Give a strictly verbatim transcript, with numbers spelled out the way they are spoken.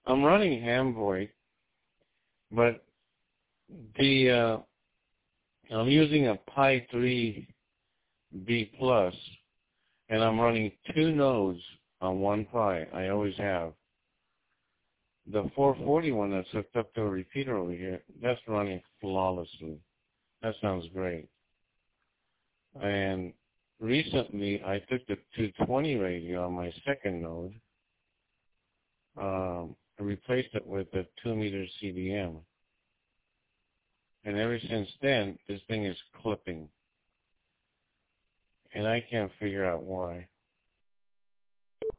I'm running Hamvoid, but the uh, I'm using a Pi three B plus, and I'm running two nodes on one Pi. I always have. The four forty one that's hooked up to a repeater over here, that's running flawlessly. That sounds great. And recently, I took the two twenty radio on my second node, um, and replaced it with a two meter C D M. And ever since then, this thing is clipping. And I can't figure out why.